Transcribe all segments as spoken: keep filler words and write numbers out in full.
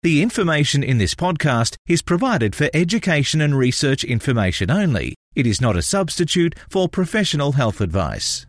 The information in this podcast is provided for education and research information only. It is not a substitute for professional health advice.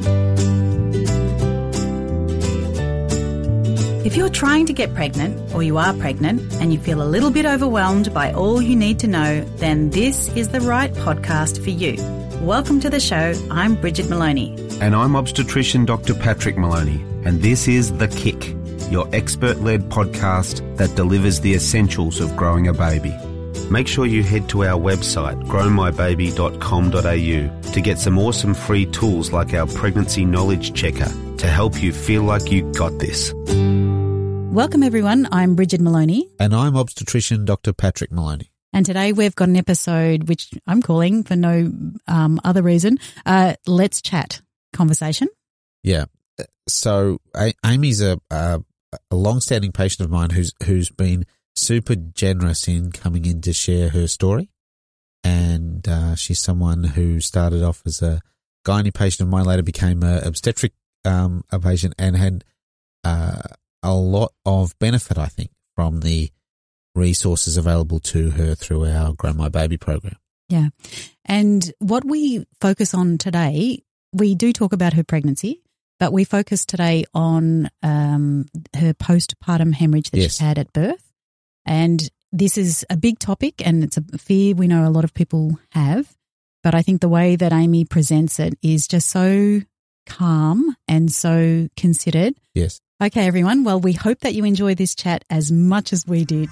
If you're trying to get pregnant, or you are pregnant, and you feel a little bit overwhelmed by all you need to know, then this is the right podcast for you. Welcome to the show. I'm Bridget Maloney. And I'm obstetrician Doctor Patrick Maloney. And this is The Kick, your expert-led podcast that delivers the essentials of growing a baby. Make sure you head to our website, grow my baby dot com dot a u, to get some awesome free tools like our pregnancy knowledge checker to help you feel like you got this. Welcome, everyone. I'm Bridget Maloney. And I'm obstetrician Doctor Patrick Maloney. And today we've got an episode which I'm calling, for no um, other reason, uh, Let's Chat Conversation. Yeah. So a- Amy's a, a, a long-standing patient of mine who's who's been super generous in coming in to share her story. And uh, she's someone who started off as a gynae patient of mine, later became an obstetric um, a patient, and had uh, a lot of benefit, I think, from the resources available to her through our Grow My Baby program. Yeah. And what we focus on today, we do talk about her pregnancy, but we focus today on um, her postpartum hemorrhage that Yes. she had at birth. And this is a big topic, and it's a fear we know a lot of people have. But I think the way that Amy presents it is just so calm and so considered. Yes. Okay, everyone. Well, we hope that you enjoy this chat as much as we did.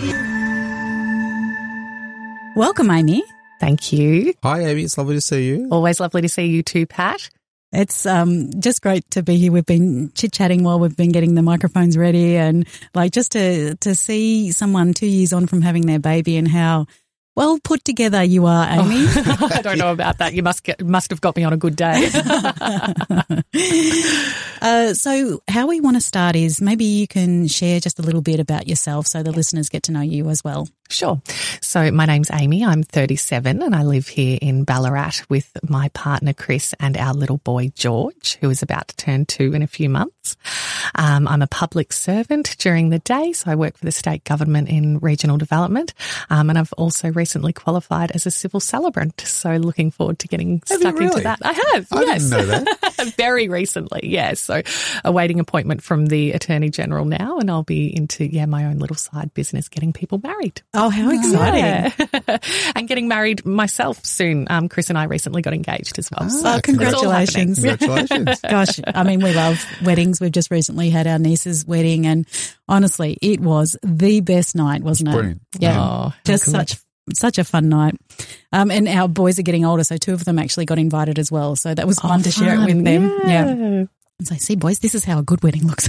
Welcome, Amy. Thank you. Hi, Amy. It's lovely to see you. Always lovely to see you too, Pat. It's um, just great to be here. We've been chit-chatting while we've been getting the microphones ready, and like just to to see someone two years on from having their baby and how well put together you are, Amy. Oh, I don't know about that. You must get, must have got me on a good day. uh, so how we want to start is maybe you can share just a little bit about yourself so the listeners get to know you as well. Sure. So my name's Amy. I'm thirty-seven and I live here in Ballarat with my partner Chris and our little boy George, who is about to turn two in a few months. Um, I'm a public servant during the day, so I work for the state government in regional development, um, and I've also recently qualified as a civil celebrant, so looking forward to getting Have stuck you really? into that. I have, I yes. didn't know that. Very recently, yes. So awaiting appointment from the Attorney General now, and I'll be into, yeah, my own little side business, getting people married. Oh, how exciting. Yeah. And getting married myself soon. Um, Chris and I recently got engaged as well. Ah, so Oh, congratulations. Congratulations. Gosh, I mean, we love weddings. We've just recently had our niece's wedding, and honestly, it was the best night, wasn't it? Brilliant. Yeah, Oh, just cool. such such a fun night. Um, and our boys are getting older, so two of them actually got invited as well. So that was fun Oh, to share it fun. with them. Yeah. And so, see, boys, this is how a good wedding looks.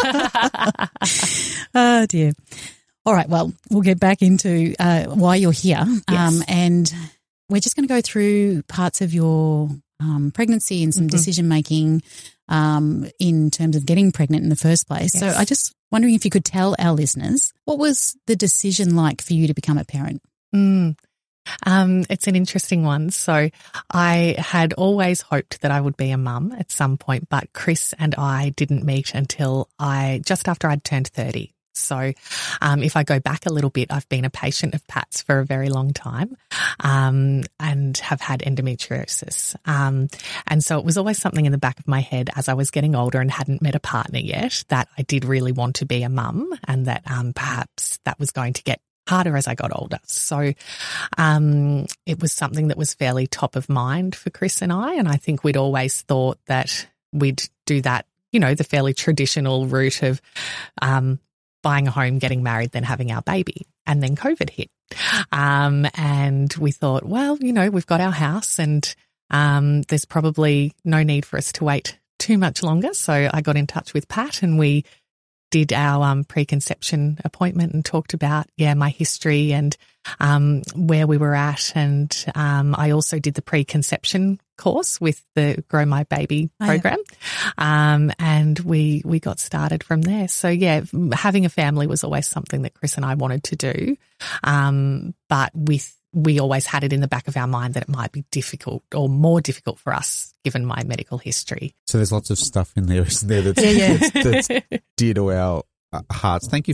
Oh dear. All right, well, we'll get back into uh, why you're here. Yes. Um, and we're just going to go through parts of your um, pregnancy and some Mhm. decision-making um, in terms of getting pregnant in the first place. So Yes. I just wondering if you could tell our listeners, what was the decision like for you to become a parent? Mm. Um, it's an interesting one. So I had always hoped that I would be a mum at some point, but Chris and I didn't meet until I, just after I'd turned thirty. So um, if I go back a little bit, I've been a patient of Pat's for a very long time um, and have had endometriosis. Um, and so it was always something in the back of my head as I was getting older and hadn't met a partner yet that I did really want to be a mum, and that um, perhaps that was going to get harder as I got older. So um, it was something that was fairly top of mind for Chris and I, and I think we'd always thought that we'd do that, you know, the fairly traditional route of um, buying a home, getting married, then having our baby. And then COVID hit. Um, and we thought, well, you know, we've got our house and um, there's probably no need for us to wait too much longer. So I got in touch with Pat and we did our um, preconception appointment and talked about, yeah, my history and um, where we were at. And um, I also did the preconception course with the Grow My Baby program. Oh, yeah. um, and we we got started from there. So, yeah, having a family was always something that Chris and I wanted to do. Um, but with we always had it in the back of our mind that it might be difficult or more difficult for us given my medical history. So there's lots of stuff in there, isn't there, that's, Yeah, yeah. that's, that's dear to our uh, hearts. Thank you for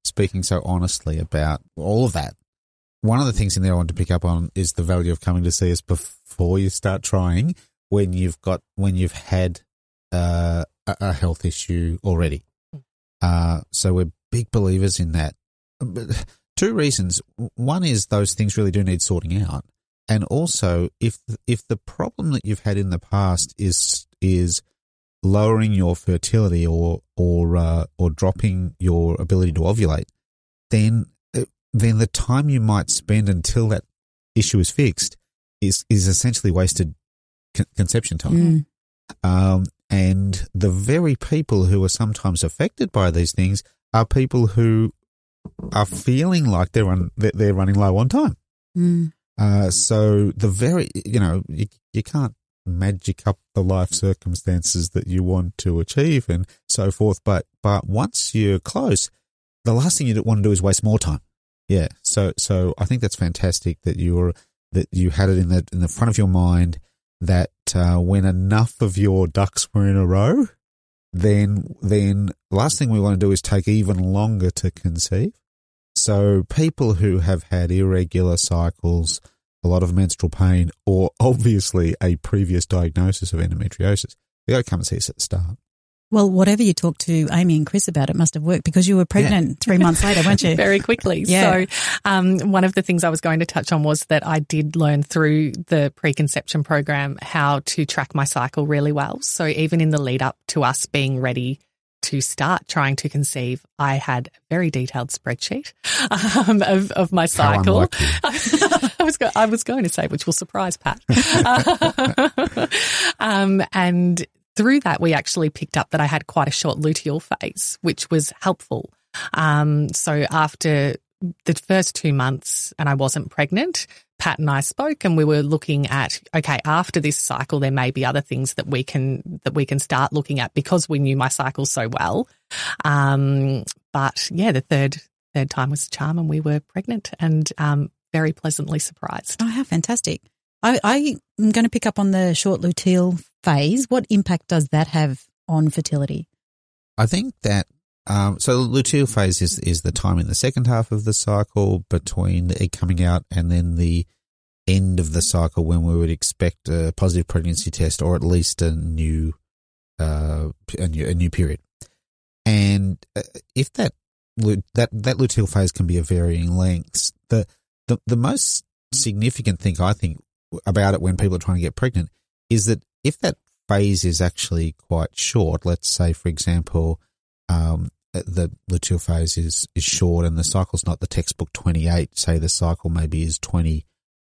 speaking so honestly about all of that. One of the things in there I want to pick up on is the value of coming to see us before you start trying, when you've got when you've had uh, a, a health issue already. Uh, so we're big believers in that. But two reasons. One is those things really do need sorting out, and also if if the problem that you've had in the past is is lowering your fertility or or uh, or dropping your ability to ovulate, then then the time you might spend until that issue is fixed is is essentially wasted con- conception time. Mm. Um, and the very people who are sometimes affected by these things are people who are feeling like they're run, they're running low on time. Mm. Uh, so the very, you know, you, you can't magic up the life circumstances that you want to achieve and so forth. But, but once you're close, the last thing you want to do is waste more time. Yeah. So, so I think that's fantastic that you're, that you had it in the, in the front of your mind that, uh, when enough of your ducks were in a row, then, then the last thing we want to do is take even longer to conceive. So people who have had irregular cycles, a lot of menstrual pain, or obviously a previous diagnosis of endometriosis, they got to come and see us at the start. Well, whatever you talked to Amy and Chris about, it must have worked because you were pregnant yeah. three months later, weren't you? Very quickly. Yeah. So um, one of the things I was going to touch on was that I did learn through the preconception program how to track my cycle really well. So even in the lead up to us being ready to start trying to conceive, I had a very detailed spreadsheet um, of, of my cycle. I was go- I was going to say, which will surprise Pat. um, and through that, we actually picked up that I had quite a short luteal phase, which was helpful. Um, so after the first two months and I wasn't pregnant, Pat and I spoke and we were looking at, okay, after this cycle, there may be other things that we can, that we can start looking at because we knew my cycle so well. Um, but yeah, the third, third time was a charm and we were pregnant and, um, very pleasantly surprised. Oh, how fantastic. I, I am going to pick up on the short luteal phase. What impact does that have on fertility? I think that Um, so the luteal phase is, is the time in the second half of the cycle between the egg coming out and then the end of the cycle when we would expect a positive pregnancy test or at least a new, uh, a new, a new period. And if that, that, that luteal phase can be of varying lengths, the, the, the most significant thing I think about it when people are trying to get pregnant is that if that phase is actually quite short, let's say, for example, um, the luteal phase is, is short and the cycle's not the textbook twenty-eight, say the cycle maybe is twenty-four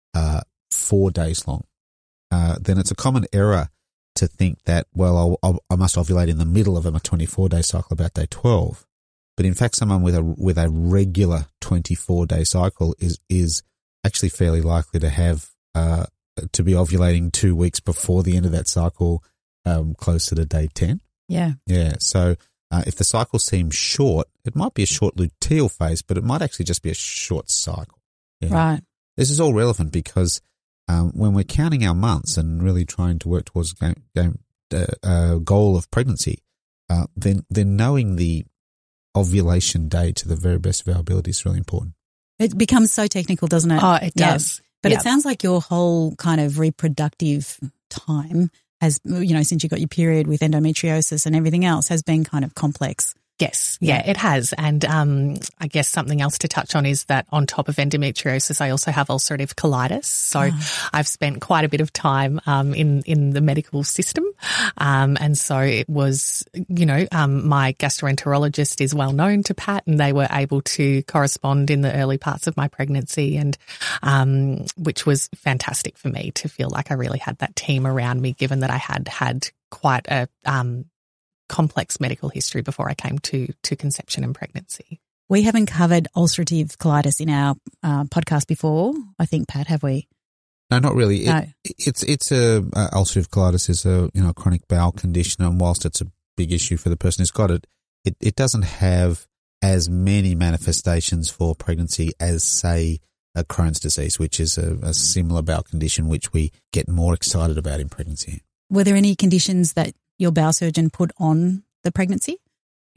days long, uh, then it's a common error to think that, well, I'll, I'll, I must ovulate in the middle of a twenty-four day cycle about day twelve. But in fact, someone with a, with a regular twenty-four day cycle is, is actually fairly likely to have, uh, to be ovulating two weeks before the end of that cycle, um, closer to day ten. Yeah. Yeah. So, Uh, if the cycle seems short, it might be a short luteal phase, but it might actually just be a short cycle. Yeah. Right. This is all relevant because um, when we're counting our months and really trying to work towards a game, game, uh, uh, goal of pregnancy, uh, then then knowing the ovulation day to the very best of our ability is really important. It becomes so technical, doesn't it? Oh, it does. Yeah. But yeah. it sounds like your whole kind of reproductive time has, you know, since you got your period with endometriosis and everything else, has been kind of complex. Yes, yeah, it has. And um, I guess something else to touch on is that on top of endometriosis, I also have ulcerative colitis. So oh. I've spent quite a bit of time um, in, in the medical system. Um, and so it was, you know, um, my gastroenterologist is well known to Pat and they were able to correspond in the early parts of my pregnancy and um, which was fantastic for me to feel like I really had that team around me, given that I had had quite a um complex medical history before I came to to conception and pregnancy. We haven't covered ulcerative colitis in our uh, podcast before, I think, Pat, have we? No, not really. No. It, it's it's a uh, ulcerative colitis is a you know chronic bowel condition, and whilst it's a big issue for the person who's got it, it, it doesn't have as many manifestations for pregnancy as, say, a Crohn's disease, which is a, a similar bowel condition which we get more excited about in pregnancy. Were there any conditions that your bowel surgeon put on the pregnancy?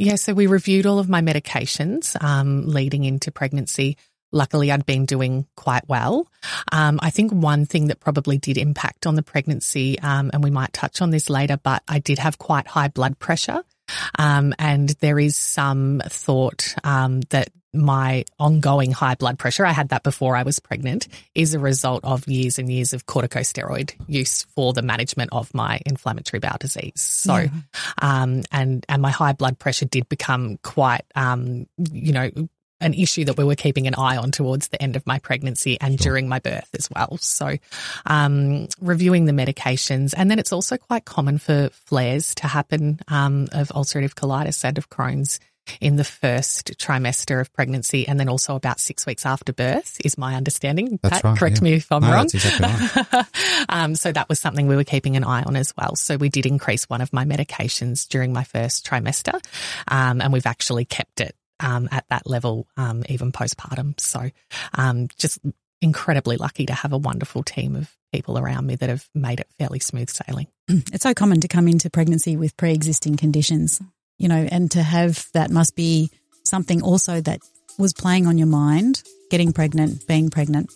Yeah, so we reviewed all of my medications um, leading into pregnancy. Luckily, I'd been doing quite well. Um, I think one thing that probably did impact on the pregnancy, um, and we might touch on this later, but I did have quite high blood pressure. Um, and there is some thought um, that my ongoing high blood pressure, I had that before I was pregnant, is a result of years and years of corticosteroid use for the management of my inflammatory bowel disease. So, yeah. um, and, and my high blood pressure did become quite, um, you know, an issue that we were keeping an eye on towards the end of my pregnancy and sure. during my birth as well. So um, reviewing the medications. And then it's also quite common for flares to happen um, of ulcerative colitis and of Crohn's in the first trimester of pregnancy, and then also about six weeks after birth is my understanding. That's Pat, right, correct yeah. me if I'm no, wrong. That's exactly right. um, so that was something we were keeping an eye on as well. So we did increase one of my medications during my first trimester, um, and we've actually kept it Um, at that level, um, even postpartum. So um, just incredibly lucky to have a wonderful team of people around me that have made it fairly smooth sailing. It's so common to come into pregnancy with pre-existing conditions, you know, and to have that must be something also that was playing on your mind, getting pregnant, being pregnant.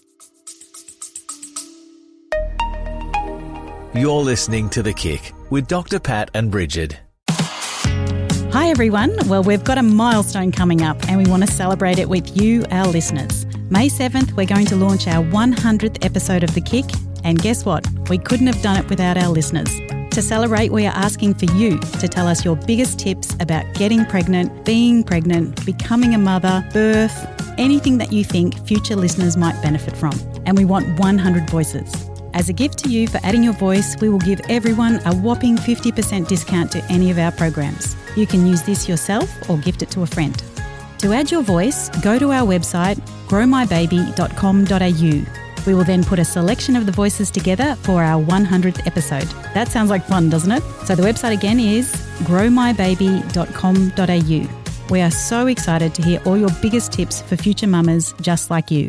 You're listening to The Kick with Doctor Pat and Bridget. Hi everyone. Well, we've got a milestone coming up and we want to celebrate it with you, our listeners. May seventh, we're going to launch our one hundredth episode of The Kick, and guess what? We couldn't have done it without our listeners. To celebrate, we are asking for you to tell us your biggest tips about getting pregnant, being pregnant, becoming a mother, birth, anything that you think future listeners might benefit from. And we want one hundred voices. As a gift to you for adding your voice, we will give everyone a whopping fifty percent discount to any of our programs. You can use this yourself or gift it to a friend. To add your voice, go to our website, grow my baby dot com dot a u. We will then put a selection of the voices together for our one hundredth episode. That sounds like fun, doesn't it? So the website again is grow my baby dot com dot a u. We are so excited to hear all your biggest tips for future mamas just like you.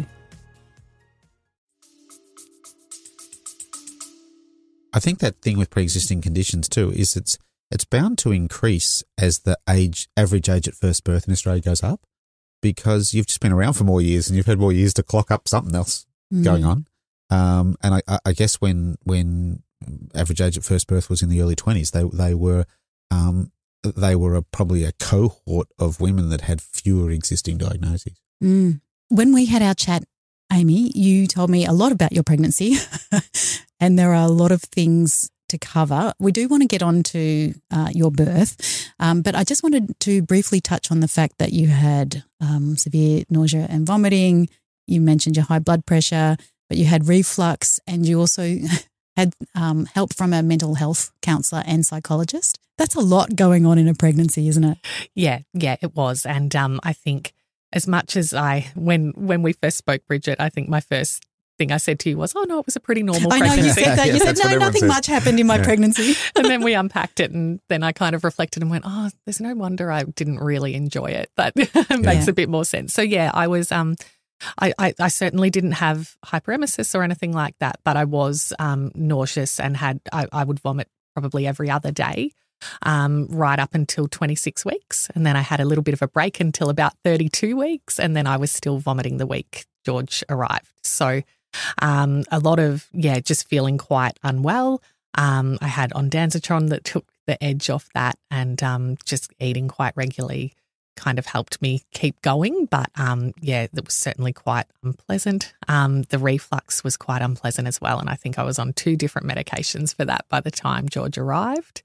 I think that thing with pre-existing conditions too is it's it's bound to increase as the age average age at first birth in Australia goes up, because you've just been around for more years and you've had more years to clock up something else mm. going on. Um, and I, I guess when when average age at first birth was in the early twenties, they they were um, they were a, probably a cohort of women that had fewer existing diagnoses. Mm. When we had our chat, Amy, you told me a lot about your pregnancy and there are a lot of things to cover. We do want to get on to uh, your birth, um, but I just wanted to briefly touch on the fact that you had um, severe nausea and vomiting. You mentioned your high blood pressure, but you had reflux, and you also had um, help from a mental health counsellor and psychologist. That's a lot going on in a pregnancy, isn't it? Yeah, yeah, it was. And um, I think as much as I, when when we first spoke, Bridget, I think my first thing I said to you was, oh, no, it was a pretty normal I pregnancy. know, you said that. You Yeah, said, no, nothing says. much happened in my Yeah. pregnancy. And then we unpacked it, and then I kind of reflected and went, oh, there's no wonder I didn't really enjoy it. That makes Yeah. a bit more sense. So, yeah, I was um, – I, I, I certainly didn't have hyperemesis or anything like that, but I was um, nauseous and had I, I would vomit probably every other day um, right up until twenty-six weeks. And then I had a little bit of a break until about thirty-two weeks, and then I was still vomiting the week George arrived. So um, a lot of, yeah, just feeling quite unwell. Um, I had ondansetron that took the edge off that, and um, just eating quite regularly kind of helped me keep going. But um, yeah, that was certainly quite unpleasant. Um, the reflux was quite unpleasant as well. And I think I was on two different medications for that by the time George arrived.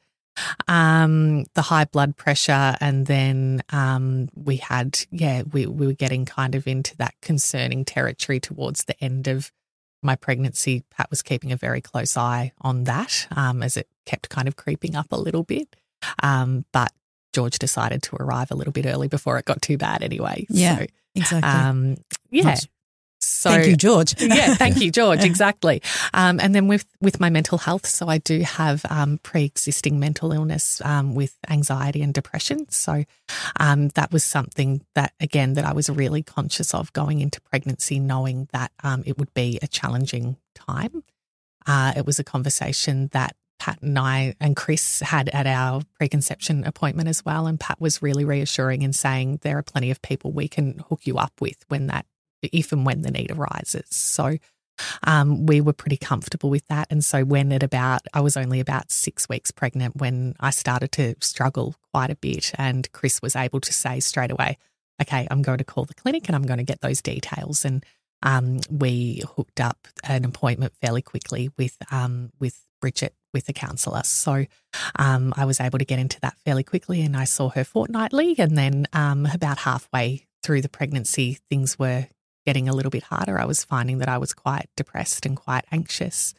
Um, the high blood pressure, and then um, we had, yeah, we, we were getting kind of into that concerning territory towards the end of my pregnancy. Pat was keeping a very close eye on that um, as it kept kind of creeping up a little bit. Um, but George decided to arrive a little bit early before it got too bad anyway. Yeah, so, exactly. um, yeah. Nice. So, Thank you, George. yeah, thank you, George. Exactly. Um, and then with, with my mental health, so I do have um, pre-existing mental illness um, with anxiety and depression. So um, that was something that, again, that I was really conscious of going into pregnancy, knowing that um, it would be a challenging time. Uh, it was a conversation that Pat and I and Chris had at our preconception appointment as well, and Pat was really reassuring in saying there are plenty of people we can hook you up with when that, if and when the need arises. So um, we were pretty comfortable with that. And so when at about, I was only about six weeks pregnant when I started to struggle quite a bit, and Chris was able to say straight away, okay, I'm going to call the clinic and I'm going to get those details. And um, we hooked up an appointment fairly quickly with um, with Bridget, with a counsellor. So um, I was able to get into that fairly quickly, and I saw her fortnightly. And then um, about halfway through the pregnancy, things were getting a little bit harder. I was finding that I was quite depressed and quite anxious,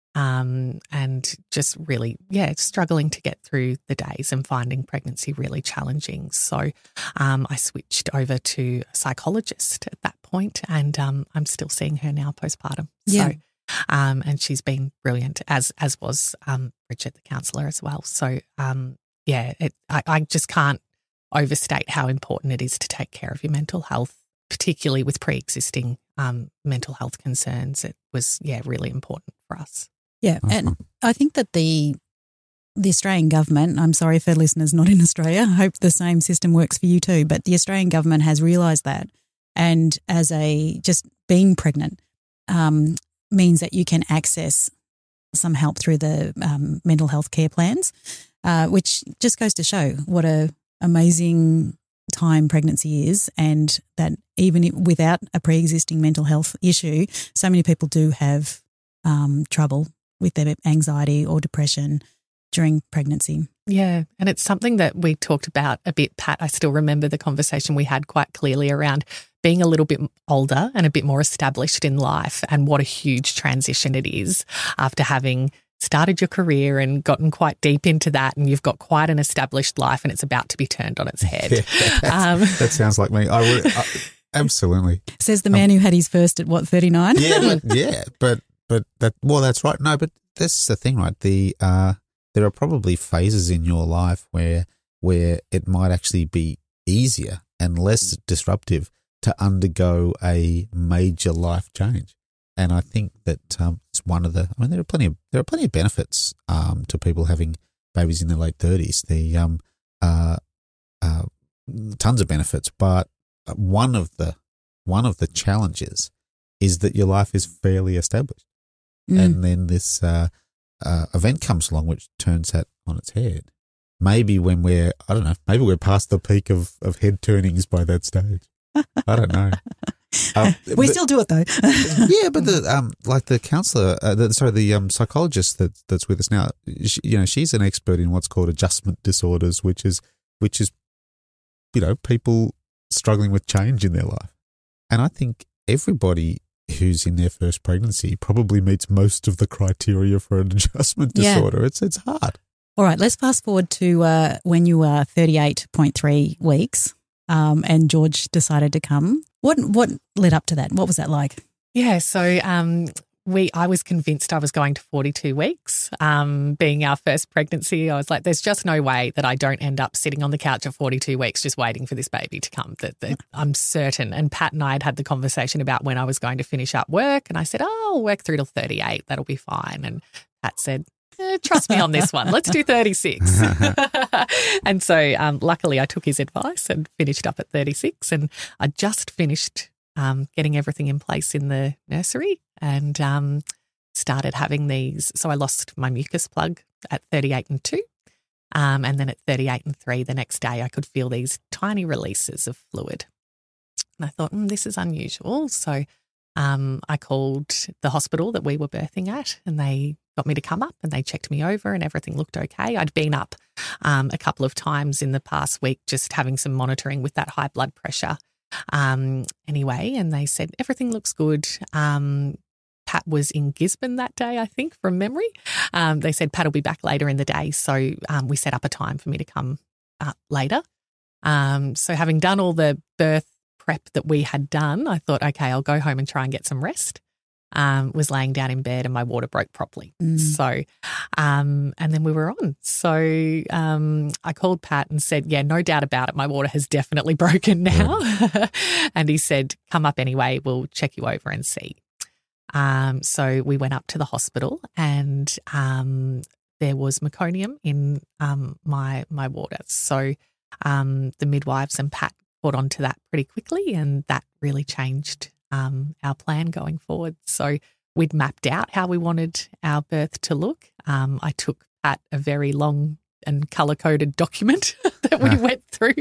um, and just really, yeah, struggling to get through the days and finding pregnancy really challenging. So um, I switched over to a psychologist at that point, and um, I'm still seeing her now postpartum. Yeah. So, um, and she's been brilliant, as as was um, Bridget, the counsellor, as well. So um, yeah, it, I, I just can't overstate how important it is to take care of your mental health, particularly with pre-existing um, mental health concerns. It was, yeah, really important for us. Yeah, and I think that the the Australian government, I'm sorry for listeners not in Australia, I hope the same system works for you too, but the Australian government has realised that, and as a, just being pregnant um, means that you can access some help through the um, mental health care plans, uh, which just goes to show what a amazing time pregnancy is, and that even without a pre-existing mental health issue, so many people do have um, trouble with their anxiety or depression during pregnancy. Yeah, and it's something that we talked about a bit, Pat. I still remember the conversation we had quite clearly around being a little bit older and a bit more established in life, and what a huge transition it is after having started your career and gotten quite deep into that, and you've got quite an established life and it's about to be turned on its head. Yeah, um, that sounds like me. I would I, absolutely. Says the man um, who had his first at what, thirty-nine? Yeah, but, yeah, but but that well, that's right. No, but that's the thing, right? The uh, there are probably phases in your life where where it might actually be easier and less disruptive to undergo a major life change. And I think that um, it's one of the. I mean, there are plenty of there are plenty of benefits um, to people having babies in their late thirties. The um, uh, uh, tons of benefits, but one of the one of the challenges is that your life is fairly established, mm. and then this uh, uh, event comes along which turns that on its head. Maybe when we're I don't know. Maybe we're past the peak of, of head turnings by that stage. I don't know. Um, we but, still do it though. yeah, but the um, like the counsellor, uh, the, sorry, the um, psychologist that that's with us now, she, you know, she's an expert in what's called adjustment disorders, which is which is, you know, people struggling with change in their life, and I think everybody who's in their first pregnancy probably meets most of the criteria for an adjustment disorder. Yeah. It's it's hard. All right, let's fast forward to uh, when you were thirty-eight point three weeks. Um, and George decided to come. What what led up to that? What was that like? Yeah, so um, we I was convinced I was going to forty-two weeks. Um, being our first pregnancy, I was like, there's just no way that I don't end up sitting on the couch at forty-two weeks just waiting for this baby to come. That, that I'm certain. And Pat and I had had the conversation about when I was going to finish up work, and I said, oh, I'll work through till thirty-eight. That'll be fine. And Pat said, Eh, trust me on this one. Let's do thirty-six. And so um, luckily I took his advice and finished up at thirty-six, and I just finished um, getting everything in place in the nursery and um, started having these. So I lost my mucus plug at thirty-eight and two, um, and then at thirty-eight and three the next day I could feel these tiny releases of fluid. And I thought, mm, this is unusual. So um, I called the hospital that we were birthing at, and they got me to come up and they checked me over and everything looked okay. I'd been up um, a couple of times in the past week just having some monitoring with that high blood pressure um, anyway, and they said everything looks good. Um, Pat was in Gisborne that day, I think, from memory. Um, they said Pat will be back later in the day, so um, we set up a time for me to come uh, later. Um, so having done all the birth prep that we had done, I thought, okay, I'll go home and try and get some rest. Um, was laying down in bed and my water broke properly. Mm. So, um, and then we were on. So um, I called Pat and said, yeah, no doubt about it, my water has definitely broken now. Yeah. And he said, come up anyway, we'll check you over and see. Um, so we went up to the hospital, and um, there was meconium in um, my my water. So um, the midwives and Pat caught on to that pretty quickly, and that really changed um, our plan going forward. So we'd mapped out how we wanted our birth to look. Um, I took Pat a very long and colour-coded document that we went through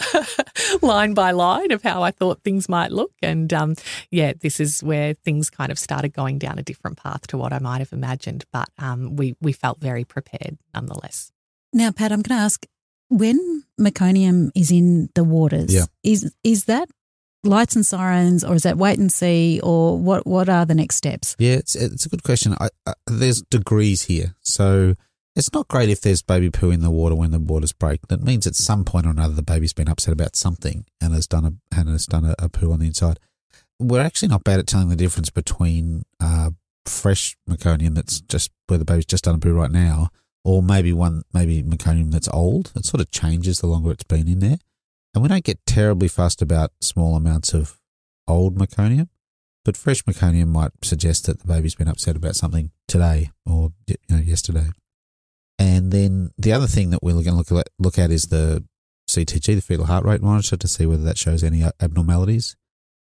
line by line of how I thought things might look. And, um, yeah, this is where things kind of started going down a different path to what I might have imagined. But um, we, we felt very prepared nonetheless. Now, Pat, I'm going to ask, when meconium is in the waters, Yeah. is is that lights and sirens, or is that wait and see, or what, what are the next steps? Yeah, it's it's a good question. I, I, there's degrees here. So it's not great if there's baby poo in the water when the waters break. That means at some point or another the baby's been upset about something and has done a and has done a, a poo on the inside. We're actually not bad at telling the difference between uh, fresh meconium that's just where the baby's just done a poo right now, or maybe one maybe meconium that's old. It sort of changes the longer it's been in there. And we don't get terribly fussed about small amounts of old meconium, but fresh meconium might suggest that the baby's been upset about something today or you know yesterday. And then the other thing that we're going to look at, look at is the C T G, the fetal heart rate monitor, to see whether that shows any abnormalities,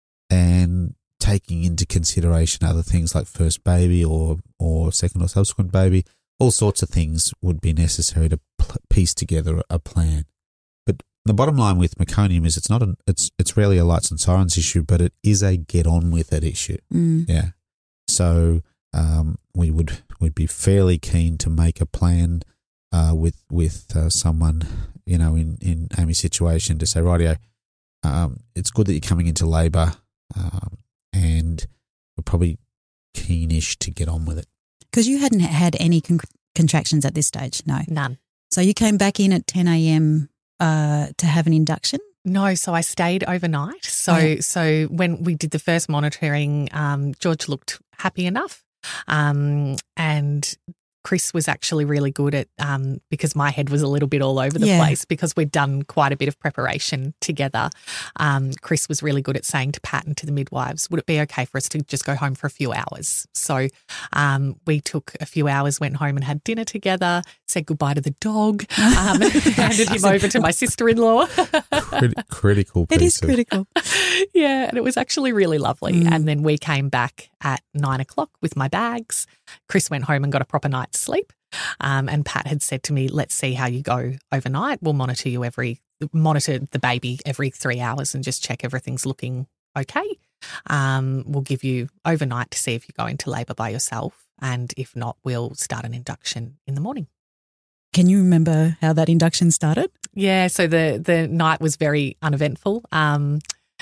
and taking into consideration other things like first baby or, or second or subsequent baby. All sorts of things would be necessary to piece together a plan. But the bottom line with meconium is it's not a, it's it's rarely a lights and sirens issue, but it is a get on with it issue. Mm. Yeah. So um, we would we'd be fairly keen to make a plan uh, with with uh, someone, you know, in, in Amy's situation to say, rightio, um, it's good that you're coming into labour, um, and we're probably keenish to get on with it. Because you hadn't had any con- contractions at this stage, no? None. So you came back in at ten a.m. Uh, to have an induction? No, so I stayed overnight. So Oh, yeah. so when we did the first monitoring, um, George looked happy enough, um, and Chris was actually really good at um, because my head was a little bit all over the Yeah. place because we'd done quite a bit of preparation together. Um, Chris was really good at saying to Pat and to the midwives, would it be okay for us to just go home for a few hours? So um, we took a few hours, went home and had dinner together, said goodbye to the dog, um, handed him over to my sister-in-law. Crit- critical piece It is of- critical. Yeah, and it was actually really lovely. Mm. And then we came back at nine o'clock with my bags. Chris went home and got a proper night's sleep. Um, and Pat had said to me, let's see how you go overnight. We'll monitor you every, monitor the baby every three hours and just check everything's looking okay. Um, we'll give you overnight to see if you go into labour by yourself. And if not, we'll start an induction in the morning. Can you remember how that induction started? Yeah, so the, the night was very uneventful. Um,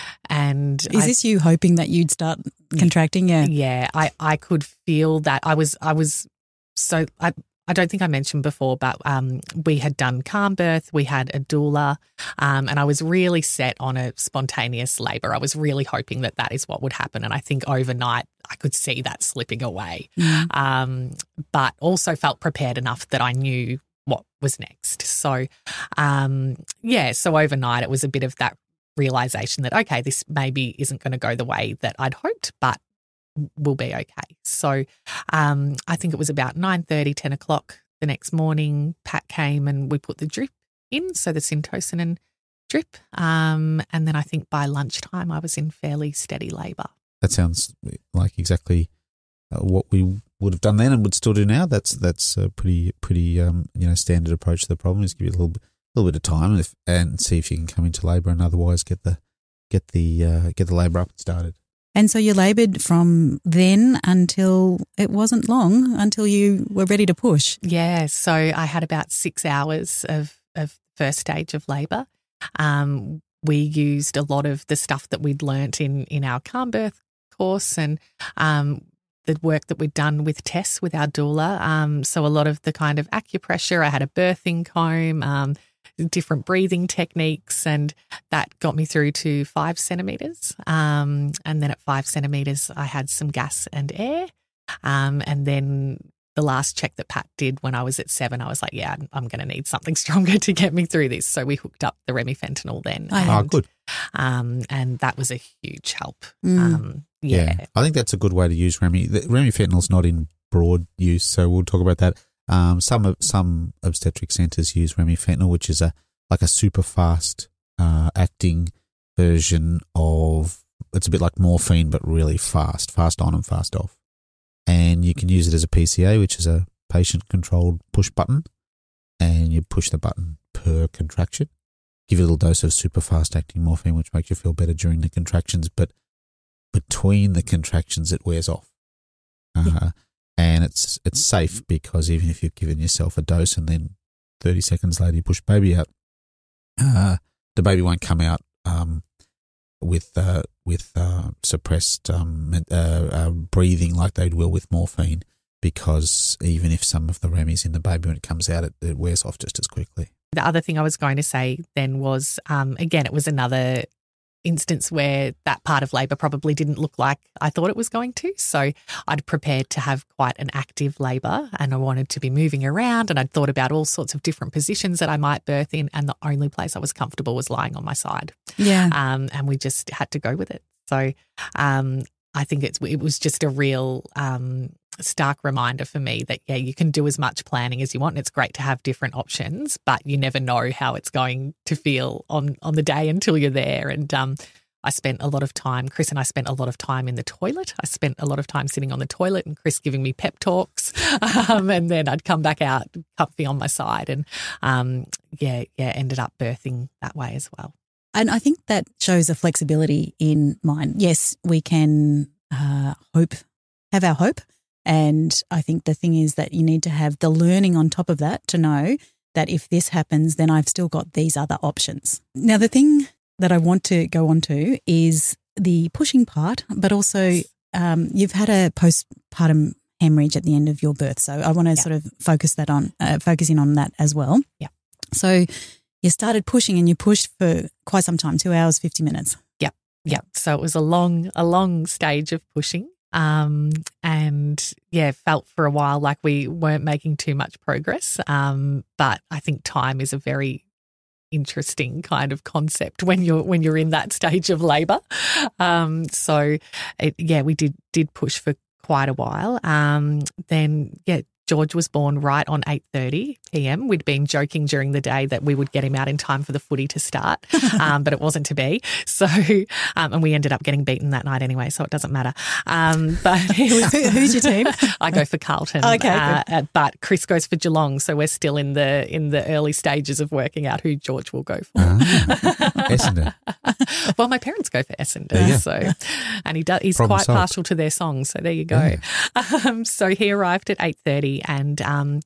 and Is I- this you hoping that you'd start contracting? Yeah. Yeah, I, I could feel that. I was I was so I I don't think I mentioned before, but um, we had done calm birth, we had a doula, um, and I was really set on a spontaneous labour. I was really hoping that that is what would happen, and I think overnight I could see that slipping away. Mm. Um, but also felt prepared enough that I knew what was next. So um, yeah, so overnight it was a bit of that realisation that, okay, this maybe isn't going to go the way that I'd hoped, but will be okay. So um, I think it was about nine thirty, ten o'clock the next morning, Pat came and we put the drip in, so the Syntocinon drip. Um, and then I think by lunchtime I was in fairly steady labour. That sounds like exactly uh, what we would have done then and would still do now. That's that's a pretty pretty um, you know standard approach to the problem. Is give you a little little bit of time and, if, and see if you can come into labour, and otherwise get the get the uh, get the labour up and started. And so you laboured from then until it wasn't long, until you were ready to push. Yeah, so I had about six hours of, of first stage of labour. Um, we used a lot of the stuff that we'd learnt in, in our calm birth course and um, the work that we'd done with Tess, with our doula. Um, so a lot of the kind of acupressure, I had a birthing comb, um, different breathing techniques, and that got me through to five centimetres. Um, and then at five centimetres, I had some gas and air. Um, and then the last check that Pat did when I was at seven, I was like, yeah, I'm going to need something stronger to get me through this. So we hooked up the remifentanil then. Oh, and, Oh, good. Um, and that was a huge help. Mm. Um, yeah. I think that's a good way to use Remi. The, remifentanil's not in broad use, so we'll talk about that. Um, some some obstetric centres use remifentanil, which is a like a super fast uh, acting version of, it's a bit like morphine but really fast, fast on and fast off. And you can use it as a P C A, which is a patient-controlled push button, and you push the button per contraction. Give it a little dose of super fast-acting morphine, which makes you feel better during the contractions, but between the contractions it wears off. Uh, yeah. And it's it's safe because even if you've given yourself a dose and then thirty seconds later you push baby out, uh, the baby won't come out um, with uh, with uh, suppressed um, uh, uh, breathing like they will with morphine, because even if some of the Remi's in the baby, when it comes out, it, it wears off just as quickly. The other thing I was going to say then was, um, again, it was another instance where that part of labour probably didn't look like I thought it was going to. So I'd prepared to have quite an active labour and I wanted to be moving around, and I'd thought about all sorts of different positions that I might birth in, and the only place I was comfortable was lying on my side. Yeah. Um, and we just had to go with it. So um, I think it's it was just a real um, stark reminder for me that, yeah, you can do as much planning as you want, and it's great to have different options, but you never know how it's going to feel on, on the day until you're there. And um, I spent a lot of time, Chris and I spent a lot of time in the toilet. I spent a lot of time sitting on the toilet and Chris giving me pep talks, um, and then I'd come back out comfy on my side, and um, yeah, yeah, ended up birthing that way as well. And I think that shows a flexibility in mind. Yes, we can uh, hope, have our hope. And I think the thing is that you need to have the learning on top of that to know that if this happens, then I've still got these other options. Now, the thing that I want to go on to is the pushing part, but also um, you've had a postpartum hemorrhage at the end of your birth. So I want to yeah. sort of focus that on, uh, focus in on that as well. Yeah. So you started pushing and you pushed for quite some time, two hours, fifty minutes. Yeah. Yeah. So it was a long, a long stage of pushing. Um, and yeah, felt for a while like we weren't making too much progress. Um, but I think time is a very interesting kind of concept when you're when you're in that stage of labour. Um, so it, yeah, we did did push for quite a while. Um, then yeah, George was born right on eight thirty p.m. We'd been joking during the day that we would get him out in time for the footy to start, um, but it wasn't to be. So, um, and we ended up getting beaten that night anyway, so it doesn't matter. Um, but it was, who's your team? I go for Carlton. Okay, uh, but Chris goes for Geelong, so we're still in the in the early stages of working out who George will go for. Ah, Essendon. Well, my parents go for Essendon, yeah. so and he does. He's Problem quite solved. partial to their songs, so there you go. Yeah. Um, so he arrived at eight thirty. And um,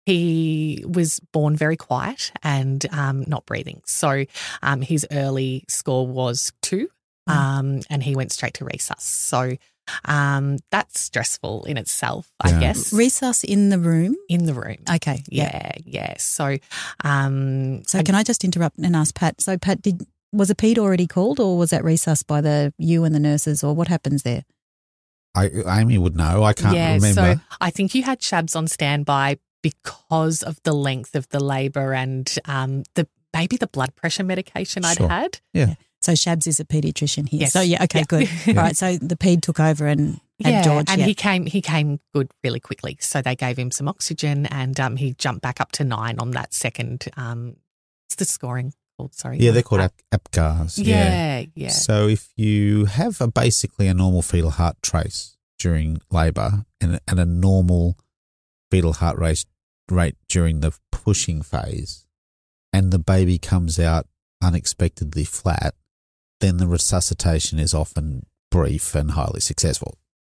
he was born very quiet and um, not breathing. So um, his early score was two, um, and he went straight to resus. So um, that's stressful in itself, I yeah. guess. Resus in the room? In the room. Okay. Yeah, yeah. yeah. So, um, so can I just interrupt and ask Pat? So Pat, did was a ped already called, or was that resus by the you and the nurses, or what happens there? I, Amy would know. I can't yeah, remember. So I think you had Shabs on standby because of the length of the labour and um, the maybe the blood pressure medication I'd sure. had. Yeah. So Shabs is a paediatrician here. Yes. So yeah, okay, yeah. good. Yeah. All right. So the ped took over and had yeah, George. and yeah. he came he came good really quickly. So they gave him some oxygen, and um, he jumped back up to nine on that second. Um, it's the scoring. Called, sorry. Yeah, they're called ap- APGARs. Yeah, yeah, yeah. So if you have a, basically a normal fetal heart trace during labour and, and a normal fetal heart rate, rate during the pushing phase, and the baby comes out unexpectedly flat, then the resuscitation is often brief and highly successful.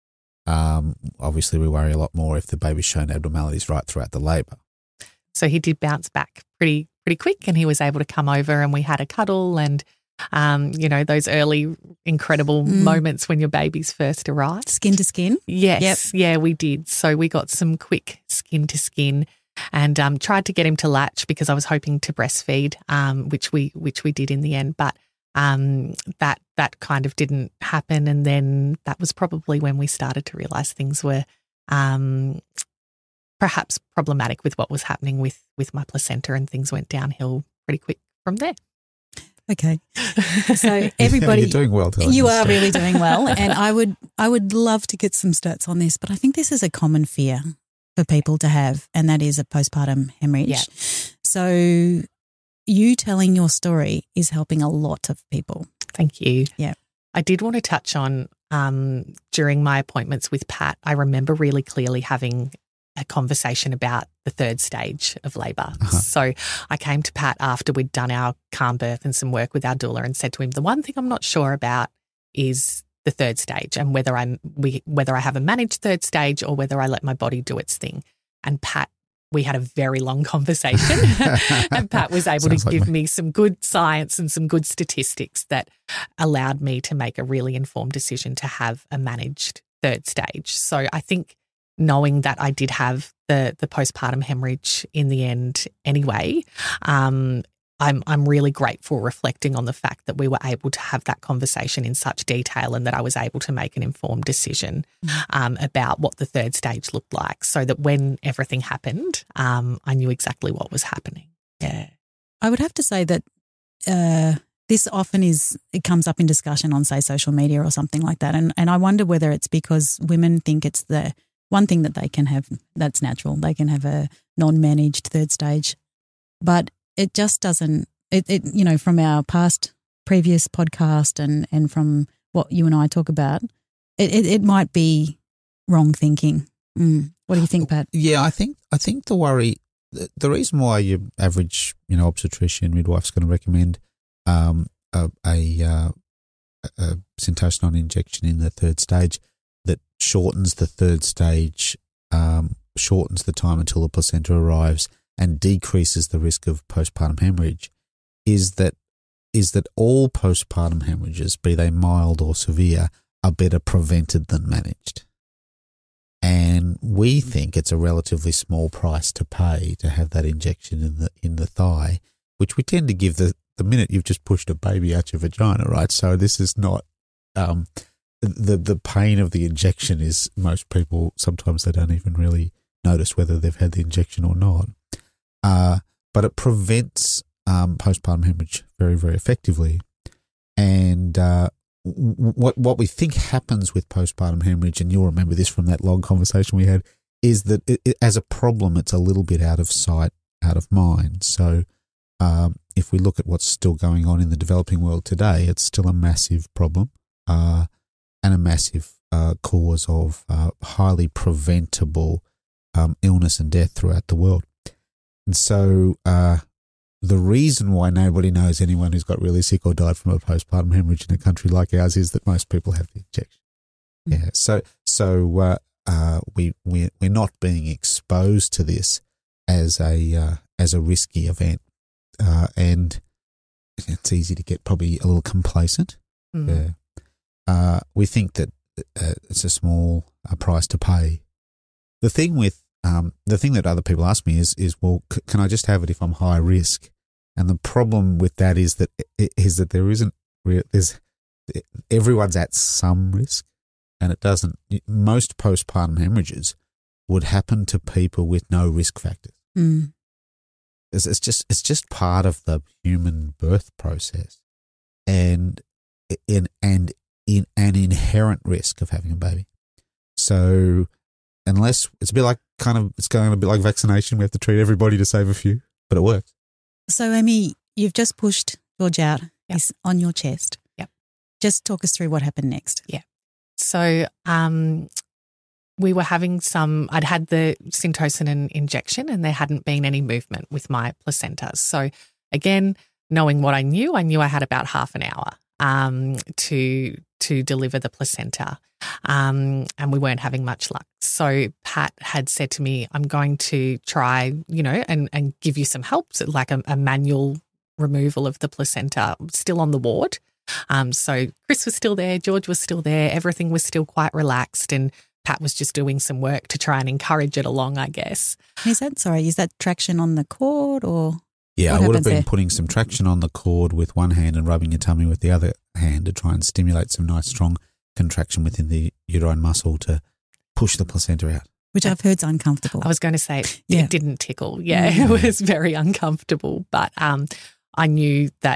Um, obviously, we worry a lot more if the baby's shown abnormalities right throughout the labour. So he did bounce back pretty pretty quick, and he was able to come over, and we had a cuddle, and um, you know, those early incredible mm. moments when your baby's first arrived. Skin to skin? Yes, yep. yeah, we did. So we got some quick skin to skin, and um, tried to get him to latch because I was hoping to breastfeed, um, which we which we did in the end, but um, that that kind of didn't happen, and then that was probably when we started to realise things were um, perhaps problematic with what was happening with with my placenta, and things went downhill pretty quick from there. Okay, so everybody, you're doing well. You are really doing well, and I would I would love to get some stats on this, but I think this is a common fear for people to have, and that is a postpartum hemorrhage. Yeah. So you telling your story is helping a lot of people. Thank you. Yeah. I did want to touch on um, during my appointments with Pat, I remember really clearly having a conversation about the third stage of labour. Uh-huh. So I came to Pat after we'd done our calm birth and some work with our doula and said to him, the one thing I'm not sure about is the third stage and whether I'm we whether I have a managed third stage or whether I let my body do its thing. And Pat, we had a very long conversation and Pat was able Sounds to like give me. me some good science and some good statistics that allowed me to make a really informed decision to have a managed third stage. So I think knowing that I did have the the postpartum hemorrhage in the end anyway, um, I'm I'm really grateful reflecting on the fact that we were able to have that conversation in such detail and that I was able to make an informed decision um, about what the third stage looked like so that when everything happened, um, I knew exactly what was happening. Yeah. I would have to say that uh, this often is, it comes up in discussion on, say, social media or something like that. And, and I wonder whether it's because women think it's the one thing that they can have that's natural. They can have a non-managed third stage, but it just doesn't, it, it you know, from our past previous podcast and, and from what you and I talk about, it, it, it might be wrong thinking. Mm. What do you think, Pat? Yeah, I think I think the worry, the, the reason why your average, you know, obstetrician, midwife's going to recommend um, a, a, uh, a Syntocinon injection in the third stage that shortens the third stage, um, shortens the time until the placenta arrives and decreases the risk of postpartum hemorrhage is that is that all postpartum hemorrhages, be they mild or severe, are better prevented than managed. And we think it's a relatively small price to pay to have that injection in the in the thigh, which we tend to give the, the minute you've just pushed a baby out your vagina, right? So this is not um, the the pain of the injection is most people, sometimes they don't even really notice whether they've had the injection or not. Uh, but it prevents um, postpartum hemorrhage very, very effectively. And uh, w- what what we think happens with postpartum hemorrhage, and you'll remember this from that long conversation we had, is that it, it, as a problem, it's a little bit out of sight, out of mind. So um, if we look at what's still going on in the developing world today, it's still a massive problem uh, and a massive uh, cause of uh, highly preventable um, illness and death throughout the world. And so uh, the reason why nobody knows anyone who's got really sick or died from a postpartum hemorrhage in a country like ours is that most people have the injection. Mm-hmm. Yeah, so so uh, uh, we we we're not being exposed to this as a uh, as a risky event, uh, and it's easy to get probably a little complacent. Mm-hmm. Yeah, uh, we think that uh, it's a small uh, price to pay. The thing with Um, the thing that other people ask me is, is well, c- can I just have it if I'm high risk? And the problem with that is that is that there isn't re- there's everyone's at some risk, and it doesn't. Most postpartum hemorrhages would happen to people with no risk factors. Mm. It's, it's just it's just part of the human birth process, and in and in an inherent risk of having a baby. So unless it's a bit like kind of, it's going a bit like vaccination. We have to treat everybody to save a few, but it works. So, Amy, you've just pushed George out. Yep. He's on your chest. Yep. Just talk us through what happened next. Yeah. So, um, we were having some, I'd had the Syntocinon injection and there hadn't been any movement with my placenta. So, again, knowing what I knew, I knew I had about half an hour um, to to deliver the placenta. Um, and we weren't having much luck. So Pat had said to me, I'm going to try, you know, and, and give you some help, so like a, a manual removal of the placenta, still on the ward. Um, so Chris was still there, George was still there, everything was still quite relaxed, and Pat was just doing some work to try and encourage it along, I guess. Is that, sorry, is that traction on the cord or? Yeah, what I would have been there? putting some traction on the cord with one hand and rubbing your tummy with the other hand to try and stimulate some nice strong contraction within the uterine muscle to push the placenta out. Which I've heard is uncomfortable. I was going to say it, yeah. it didn't tickle. Yeah, mm. it was very uncomfortable. But um, I knew that,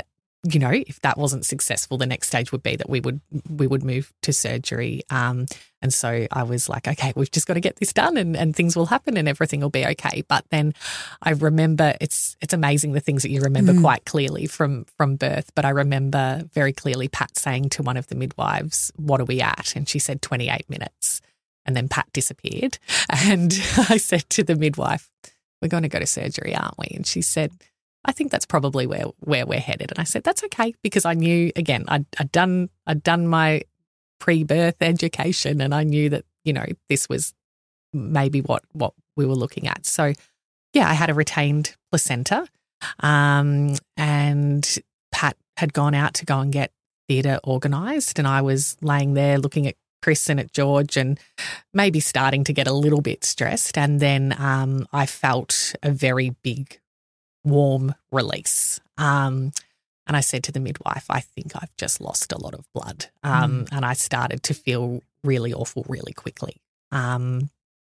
you know, if that wasn't successful, the next stage would be that we would we would move to surgery. Um, and so I was like, okay, we've just got to get this done, and, and things will happen, and everything will be okay. But then I remember it's it's amazing the things that you remember mm. quite clearly from from birth. But I remember very clearly Pat saying to one of the midwives, "What are we at?" And she said twenty-eight minutes, and then Pat disappeared. And I said to the midwife, "We're going to go to surgery, aren't we?" And she said, "I think that's probably where, where we're headed." And I said, that's okay, because I knew, again, I'd, I'd done I'd done my pre-birth education, and I knew that, you know, this was maybe what, what we were looking at. So, yeah, I had a retained placenta, um, and Pat had gone out to go and get theatre organised, and I was laying there looking at Chris and at George and maybe starting to get a little bit stressed. And then um, I felt a very big warm release. Um, and I said to the midwife, I think I've just lost a lot of blood. Um, mm. And I started to feel really awful really quickly. Um,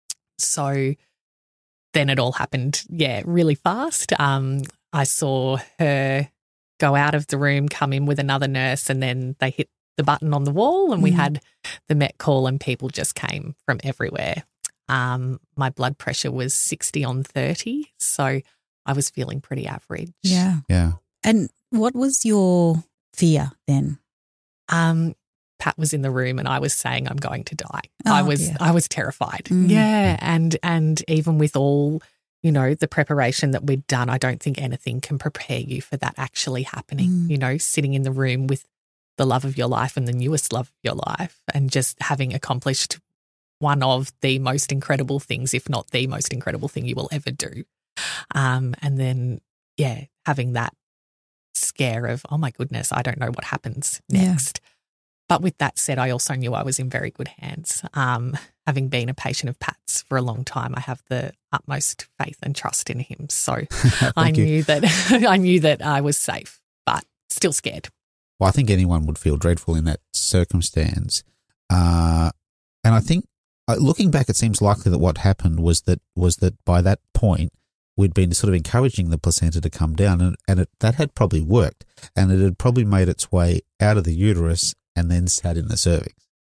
so then it all happened, yeah, really fast. Um, I saw her go out of the room, come in with another nurse, and then they hit the button on the wall, and we mm. had the Met call, and people just came from everywhere. Um, my blood pressure was sixty on thirty, so I was feeling pretty average. Yeah. Yeah. And what was your fear then? Um, Pat was in the room and I was saying I'm going to die. Oh, I was dear. I was terrified. Mm. Yeah. And and even with all, you know, the preparation that we'd done, I don't think anything can prepare you for that actually happening. Mm. You know, sitting in the room with the love of your life and the newest love of your life, and just having accomplished one of the most incredible things, if not the most incredible thing you will ever do. Um, and then, yeah, having that scare of, oh my goodness, I don't know what happens next. Yeah. But with that said, I also knew I was in very good hands. Um, having been a patient of Pat's for a long time, I have the utmost faith and trust in him. So I you. knew that I knew that I was safe, but still scared. Well, I think anyone would feel dreadful in that circumstance. Uh, and I think, uh, looking back, it seems likely that what happened was that was that by that point, we'd been sort of encouraging the placenta to come down, and, and it, that had probably worked, and it had probably made its way out of the uterus and then sat in the cervix.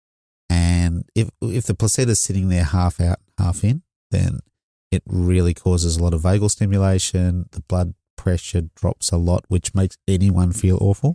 And if if the placenta is sitting there half out, half in, then it really causes a lot of vagal stimulation. The blood pressure drops a lot, which makes anyone feel awful.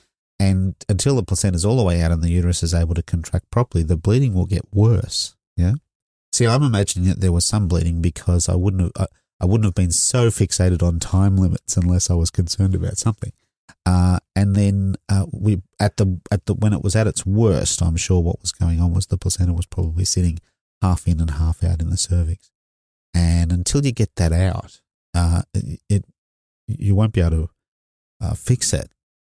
And until the placenta is all the way out and the uterus is able to contract properly, the bleeding will get worse. Yeah. See, I'm imagining that there was some bleeding because I wouldn't have. I, I wouldn't have been so fixated on time limits unless I was concerned about something. Uh, and then uh, we at the at the when it was at its worst, I'm sure what was going on was the placenta was probably sitting half in and half out in the cervix. And until you get that out, uh, it, it you won't be able to uh, fix it.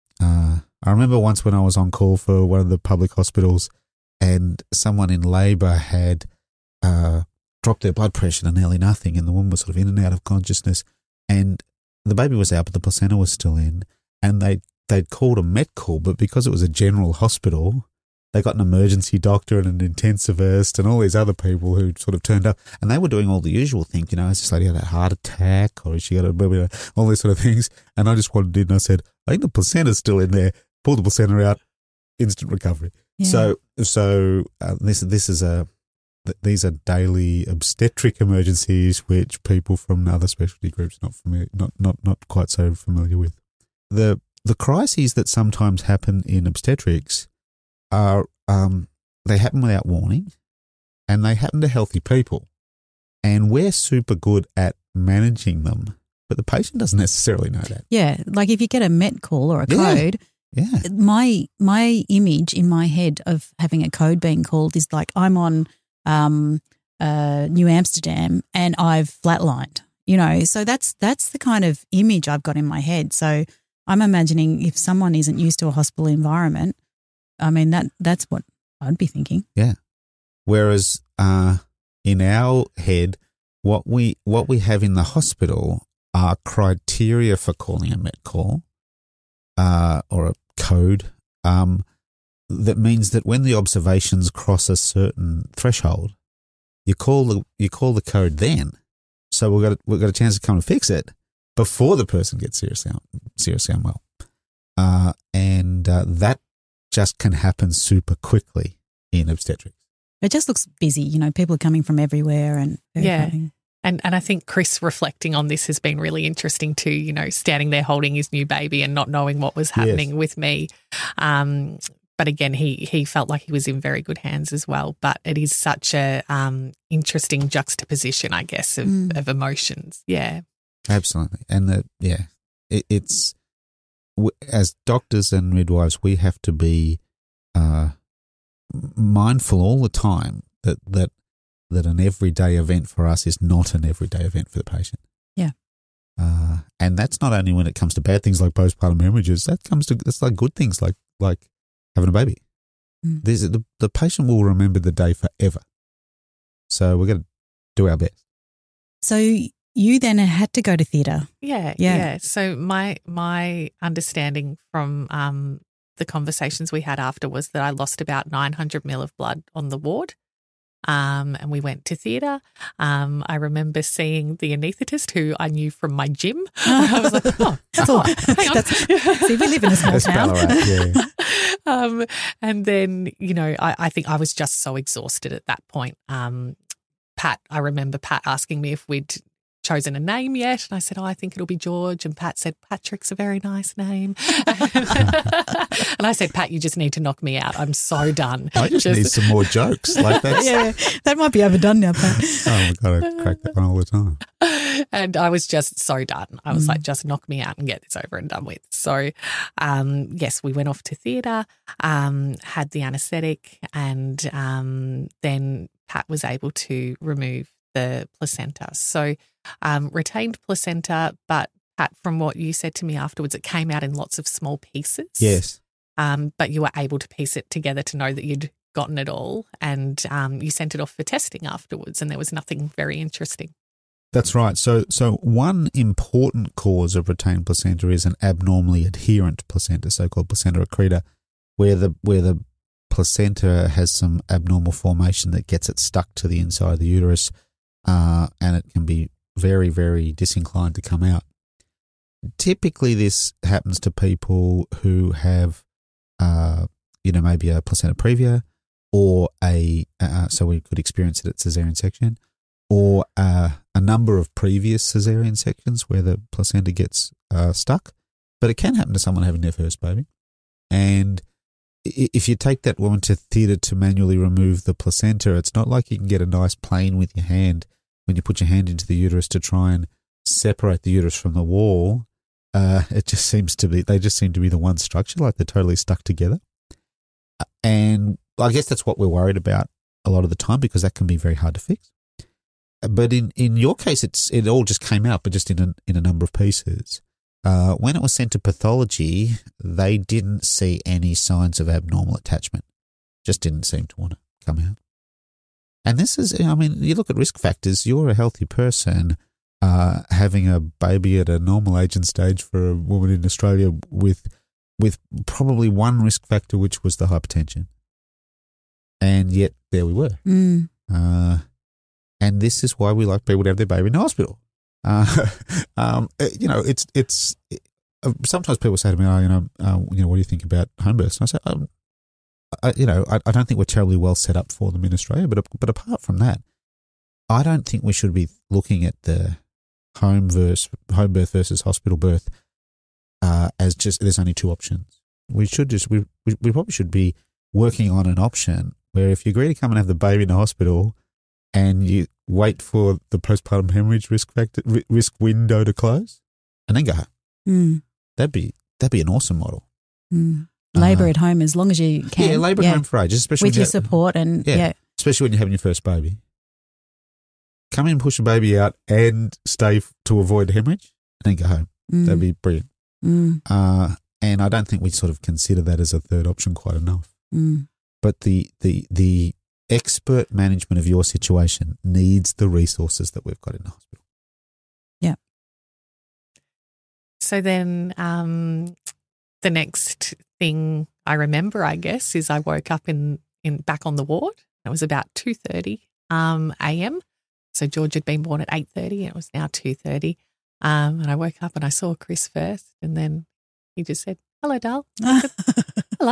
Uh, I remember once when I was on call for one of the public hospitals, and someone in labour had uh, dropped their blood pressure to nearly nothing, and the woman was sort of in and out of consciousness, and the baby was out, but the placenta was still in, and they they'd called a Met call, but because it was a general hospital, they got an emergency doctor and an intensivist and all these other people who sort of turned up, and they were doing all the usual things, you know, has this lady had a heart attack, or has she got a, all these sort of things, and I just wanted in, and I said, I think the placenta's still in there, pull the placenta out, instant recovery. Yeah. So, so uh, this this is a these are daily obstetric emergencies which people from other specialty groups not familiar, not not not quite so familiar with. The the crises that sometimes happen in obstetrics are um, they happen without warning, and they happen to healthy people, and we're super good at managing them, but the patient doesn't necessarily know that. Yeah, like if you get a Met call or a code. Yeah. Yeah. My my image in my head of having a code being called is like I'm on um, uh, New Amsterdam and I've flatlined, you know. So that's that's the kind of image I've got in my head. So I'm imagining if someone isn't used to a hospital environment, I mean that that's what I'd be thinking. Yeah. Whereas uh, in our head, what we what we have in the hospital are criteria for calling a Met call. Uh, or a code um, that means that when the observations cross a certain threshold, you call the you call the code then. So we've got a, we've got a chance to come and fix it before the person gets seriously seriously unwell. uh, and uh, that just can happen super quickly in obstetrics. It just looks busy. You know, people are coming from everywhere and Yeah. everything. And and I think Chris reflecting on this has been really interesting too, you know, standing there holding his new baby and not knowing what was happening Yes. with me. Um, but again, he he felt like he was in very good hands as well. But it is such a um, interesting juxtaposition, I guess, of, Mm. of emotions. Yeah. Absolutely. And the, yeah, it, it's, w- as doctors and midwives, we have to be uh, mindful all the time that, that, that an everyday event for us is not an everyday event for the patient. Yeah. Uh, and that's not only when it comes to bad things like postpartum hemorrhages, that comes to, it's like good things like, like having a baby. Mm. There's, the, the patient will remember the day forever. So we're going to do our best. So you then had to go to theatre. Yeah, Yeah. yeah. So my my understanding from um, the conversations we had after was that I lost about nine hundred mil of blood on the ward. Um, and we went to theatre. Um, I remember seeing the anaesthetist who I knew from my gym. I was like, oh, That's all. oh, hang on. That's, see, we live in a small That's town. Ballarat, yeah. um, and then, you know, I, I think I was just so exhausted at that point. Um, Pat, I remember Pat asking me if we'd chosen a name yet. And I said, oh, I think it'll be George. And Pat said, Patrick's a very nice name. And I said, Pat, you just need to knock me out. I'm so done. I just, need some more jokes like that. Yeah, that might be overdone now, Pat. Oh, my God, I crack that one all the time. And I was just so done. I was Mm. like, just knock me out and get this over and done with. So, um, yes, we went off to theatre, um, had the anaesthetic, and um, then Pat was able to remove the placenta. So, um, retained placenta, but Pat, from what you said to me afterwards, it came out in lots of small pieces. Yes. Um, but you were able to piece it together to know that you'd gotten it all, and um, you sent it off for testing afterwards, and there was nothing very interesting. That's right. So, so one important cause of retained placenta is an abnormally adherent placenta, so-called placenta accreta, where the where the placenta has some abnormal formation that gets it stuck to the inside of the uterus, uh, and it can be very, very disinclined to come out. Typically, this happens to people who have, uh, you know, maybe a placenta previa, or a uh, so we could experience it at cesarean section, or uh, a number of previous cesarean sections where the placenta gets uh, stuck. But it can happen to someone having their first baby. And i- if you take that woman to theatre to manually remove the placenta, it's not like you can get a nice plane with your hand when you put your hand into the uterus to try and separate the uterus from the wall. Uh, it just seems to be, they just seem to be the one structure, like they're totally stuck together. Uh, And I guess that's what we're worried about a lot of the time, because that can be very hard to fix. But in, in your case, it's it all just came out, but just in a, in a number of pieces. Uh, when it was sent to pathology, they didn't see any signs of abnormal attachment. Just didn't seem to want to come out. And this is, I mean, you look at risk factors, you're a healthy person. Uh, having a baby at a normal age and stage for a woman in Australia with with probably one risk factor, which was the hypertension. And yet there we were. Mm. Uh, and this is why we like people to have their baby in the hospital. Uh, um, you know, it's it's. Uh, sometimes people say to me, "Oh, you know, uh, you know, what do you think about home births?" And I say, um, I, you know, I, I don't think we're terribly well set up for them in Australia. But but apart from that, I don't think we should be looking at the home versus home birth versus hospital birth uh, as just there's only two options. We should just we, we we probably should be working on an option where if you agree to come and have the baby in the hospital and you wait for the postpartum hemorrhage risk factor risk window to close and then go home, Mm. that'd be that'd be an awesome model. Mm. Labour Uh, at home as long as you can. Yeah, labour at home for ages, especially with when your you- support and Yeah. yeah. especially when you're having your first baby. Come in, push the baby out, and stay f- to avoid hemorrhage, and then go home. Mm. That'd be brilliant. Mm. Uh, and I don't think we sort of consider that as a third option quite enough. Mm. But the, the, the expert management of your situation needs the resources that we've got in the hospital. Yeah. So then um, the next thing I remember, I guess, is I woke up in, in back on the ward. It was about two thirty um, a.m. So George had been born at eight thirty and it was now two thirty. Um, and I woke up and I saw Chris first, and then he just said, hello, doll. Hello.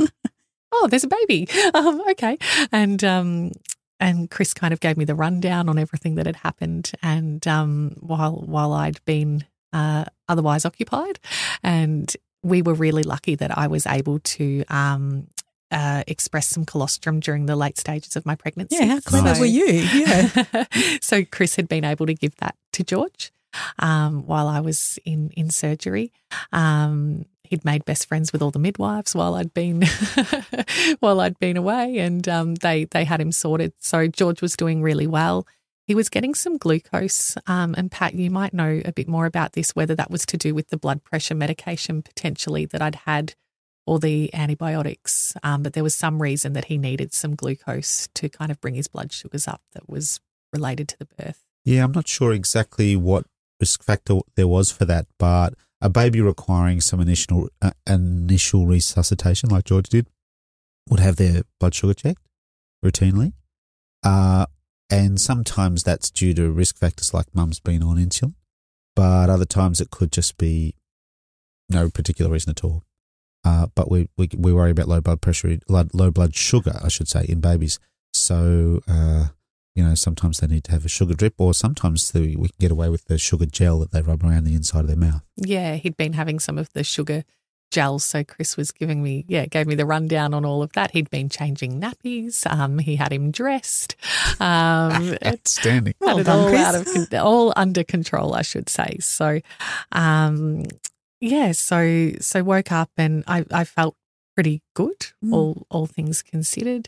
Oh, there's a baby. Um, okay. And um, and Chris kind of gave me the rundown on everything that had happened, and um, while while I'd been uh, otherwise occupied, and we were really lucky that I was able to um, uh, express some colostrum during the late stages of my pregnancy. Yeah, how clever So- were you? Yeah. so Chris had been able to give that to George um, while I was in in surgery. Um, he'd made best friends with all the midwives while I'd been while I'd been away, and um, they they had him sorted. So George was doing really well. He was getting some glucose, um, and Pat, you might know a bit more about this, whether that was to do with the blood pressure medication potentially that I'd had, or the antibiotics. Um, but there was some reason that he needed some glucose to kind of bring his blood sugars up that was related to the birth. Yeah, I'm not sure exactly what risk factor there was for that, but a baby requiring some initial uh, initial resuscitation, like George did, would have their blood sugar checked routinely. Uh, and sometimes that's due to risk factors like mum's being on insulin, but other times it could just be no particular reason at all. Uh, but we, we we worry about low blood pressure, low blood sugar, I should say, in babies. So, uh, you know, sometimes they need to have a sugar drip, or sometimes the, we can get away with the sugar gel that they rub around the inside of their mouth. Yeah, he'd been having some of the sugar gels, so Chris was giving me, yeah, gave me the rundown on all of that. He'd been changing nappies. Um, he had him dressed. Um, Outstanding. had Well it done, all Chris. out of con- all under control, I should say. So, um, yeah, so so woke up and I, I felt pretty good, Mm. all all things considered.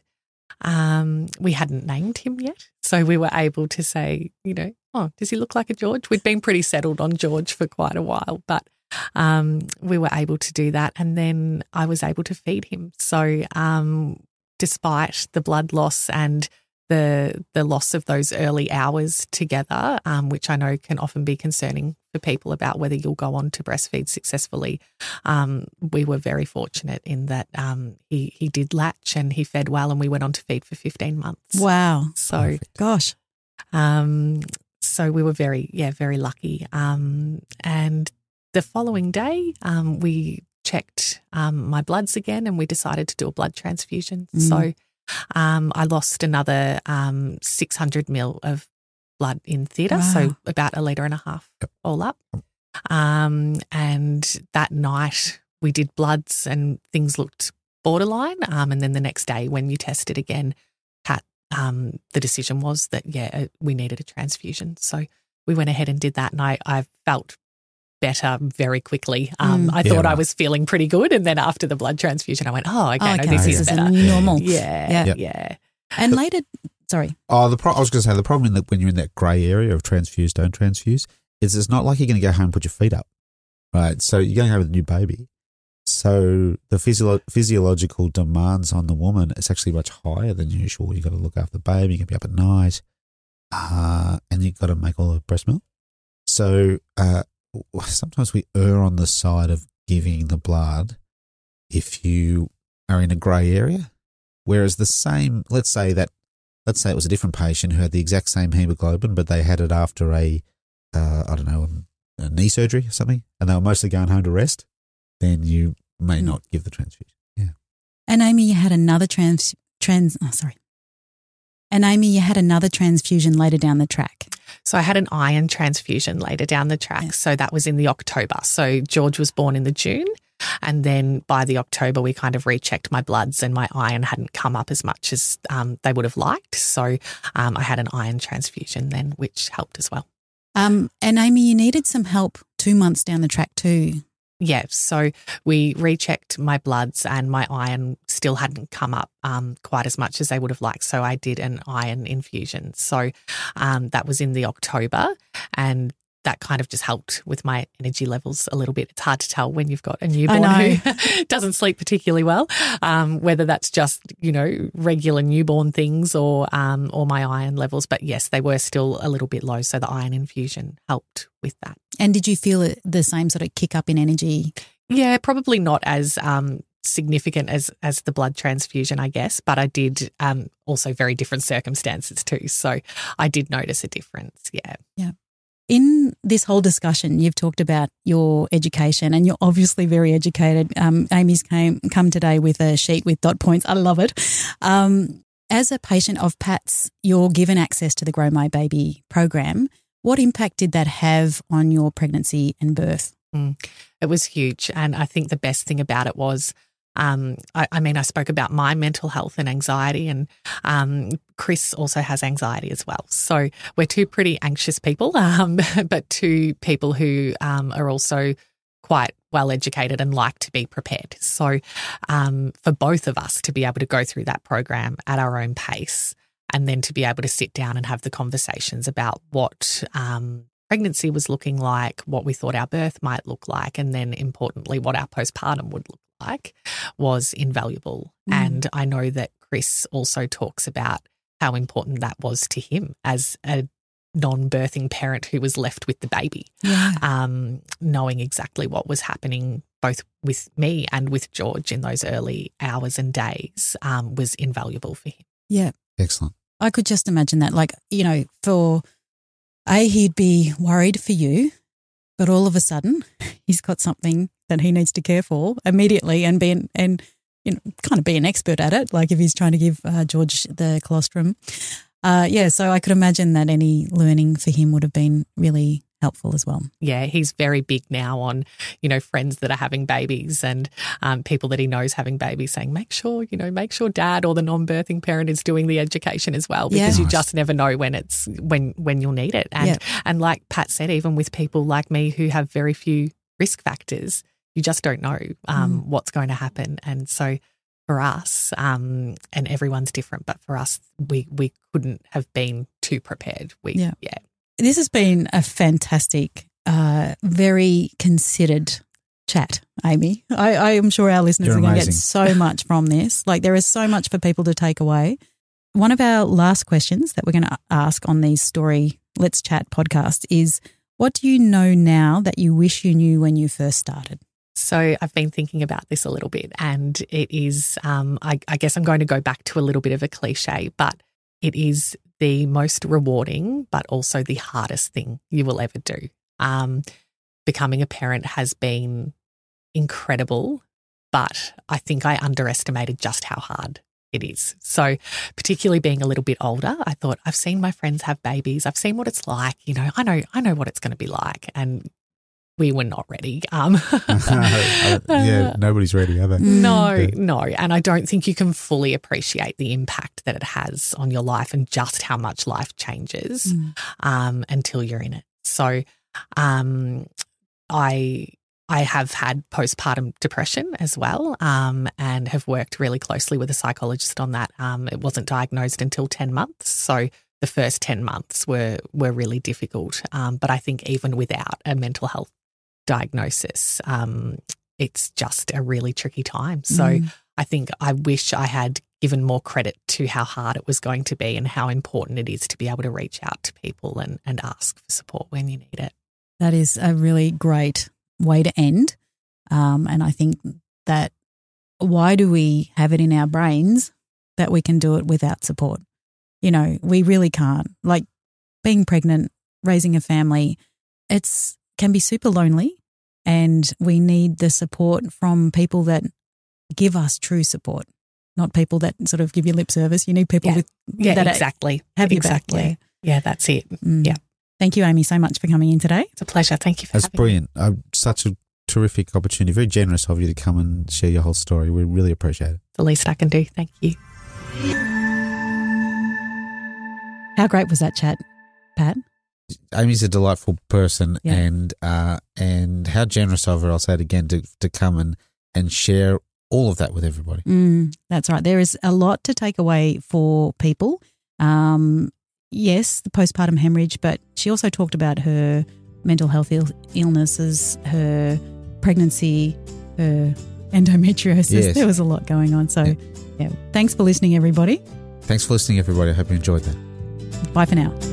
Um, we hadn't named him yet, so we were able to say, you know, oh, does he look like a George? We'd been pretty settled on George for quite a while, but um, we were able to do that, and then I was able to feed him. So, um, despite the blood loss and the the loss of those early hours together, um, which I know can often be concerning for people about whether you'll go on to breastfeed successfully, um, we were very fortunate in that um, he he did latch and he fed well, and we went on to feed for fifteen months. Wow. So, Gosh. um, so we were very yeah very lucky. Um, and the following day, um, we checked um, my bloods again, and we decided to do a blood transfusion. Mm. So. Um, I lost another um, six hundred mil of blood in theatre, Wow. so about a litre and a half all up. Um, and that night we did bloods and things looked borderline. Um, and then the next day when you tested again, Pat, um, the decision was that, yeah, we needed a transfusion. So we went ahead and did that, and I, I felt better very quickly. Um, Mm. I Yeah, thought I right. was feeling pretty good, and then after the blood transfusion, I went, "Oh, okay, Oh, no, okay, this this is is a better." new normal. Yeah, Yeah. yeah, Yep. And later, sorry. Oh, the pro- I was going to say the problem in that when you're in that grey area of transfuse, don't transfuse, is it's not like you're going to go home and put your feet up, right? So you're going home with a new baby. So the physio- physiological demands on the woman is actually much higher than usual. You've got to look after the baby, you've got to be up at night, uh, and you've got to make all the breast milk. So uh, sometimes we err on the side of giving the blood if you are in a grey area. Whereas the same, let's say that, let's say it was a different patient who had the exact same hemoglobin, but they had it after a, uh, I don't know, a knee surgery or something, and they were mostly going home to rest, then you may Mm. not give the transfusion. Yeah. And Amy, you had another trans, trans, oh, sorry. And Amy, you had another transfusion later down the track. So I had an iron transfusion later down the track. Yeah. So that was in the October. So George was born in the June. And then by the October, we kind of rechecked my bloods, and my iron hadn't come up as much as um, they would have liked. So um, I had an iron transfusion then, which helped as well. Um, and Amy, you needed some help two months down the track too. Yeah, so we rechecked my bloods, and my iron still hadn't come up um, quite as much as they would have liked. So I did an iron infusion. So um, that was in the October, and that kind of just helped with my energy levels a little bit. It's hard to tell when you've got a newborn I who doesn't sleep particularly well, um, whether that's just, you know, regular newborn things or um, or my iron levels. But yes, they were still a little bit low, so the iron infusion helped with that. And did you feel it- the same sort of kick up in energy? Yeah, probably not as um, significant as as the blood transfusion, I guess, but I did um, also very different circumstances too. So I did notice a difference, yeah. Yeah. in this whole discussion, you've talked about your education, and you're obviously very educated. Um, Amy's came come today with a sheet with dot points. I love it. Um, as a patient of Pat's, you're given access to the Grow My Baby program. What impact did that have on your pregnancy and birth? Mm, it was huge. And I think the best thing about it was, um, I, I mean, I spoke about my mental health and anxiety, and um, Chris also has anxiety as well. So we're two pretty anxious people, um, but two people who um, are also quite well educated and like to be prepared. So um, for both of us to be able to go through that program at our own pace, and then to be able to sit down and have the conversations about what um, pregnancy was looking like, what we thought our birth might look like, and then importantly, what our postpartum would look like, was invaluable. Mm. And I know that Chris also talks about how important that was to him as a non-birthing parent who was left with the baby, yeah. um, knowing exactly what was happening both with me and with George in those early hours and days um, was invaluable for him. Yeah. Excellent. I could just imagine that, like, you know, for A, he'd be worried for you, but all of a sudden he's got something that he needs to care for immediately and be an, and you know, kind of be an expert at it, like if he's trying to give uh, George the colostrum. Uh, yeah, so I could imagine that any learning for him would have been really helpful as well. Yeah, he's very big now on, you know, friends that are having babies and um, people that he knows having babies saying, make sure, you know, make sure dad or the non-birthing parent is doing the education as well, because yeah. you just never know when it's when when you'll need it. And yeah. and like Pat said, even with people like me who have very few risk factors, you just don't know um, mm. what's going to happen. And so for us, um, and everyone's different, but for us, we we couldn't have been too prepared. We yeah. yeah. This has been a fantastic, uh, very considered chat, Amy. I, I am sure our listeners You're are going to amazing. get so much from this. Like, there is so much for people to take away. One of our last questions that we're going to ask on these Story Let's Chat podcast is, what do you know now that you wish you knew when you first started? So I've been thinking about this a little bit, and it is, um, I, I guess I'm going to go back to a little bit of a cliche, but it is the most rewarding but also the hardest thing you will ever do. Um, becoming a parent has been incredible, but I think I underestimated just how hard it is. So particularly being a little bit older, I thought, I've seen my friends have babies. I've seen what it's like. You know, I know, I know what it's going to be like. And we were not ready. Um, yeah, nobody's ready, are they? No, yeah. no. And I don't think you can fully appreciate the impact that it has on your life and just how much life changes mm. um, until you're in it. So um, I I have had postpartum depression as well um, and have worked really closely with a psychologist on that. Um, it wasn't diagnosed until ten months. So the first ten months were, were really difficult. Um, but I think even without a mental health diagnosis, um, it's just a really tricky time. So mm. I think I wish I had given more credit to how hard it was going to be and how important it is to be able to reach out to people and, and ask for support when you need it. That is a really great way to end. Um, and I think that why do we have it in our brains that we can do it without support? You know, we really can't. Like, being pregnant, raising a family, it's can be super lonely, and we need the support from people that give us true support, not people that sort of give you lip service. You need people yeah. with yeah, that exactly. have your exactly. back. Yeah. yeah, that's it. Mm. Yeah. Thank you, Amy, so much for coming in today. It's a pleasure. Thank you for That's having brilliant. me. Uh, such a terrific opportunity. Very generous of you to come and share your whole story. We really appreciate it. The least I can do. Thank you. How great was that chat, Pat? Amy's a delightful person, yeah. and uh, and how generous of her, I'll say it again, to, to come and, and share all of that with everybody. Mm, that's right. There is a lot to take away for people. Um, yes, the postpartum hemorrhage, but she also talked about her mental health Ill- illnesses, her pregnancy, her endometriosis. Yes. There was a lot going on. So, yeah. yeah, thanks for listening, everybody. Thanks for listening, everybody. I hope you enjoyed that. Bye for now.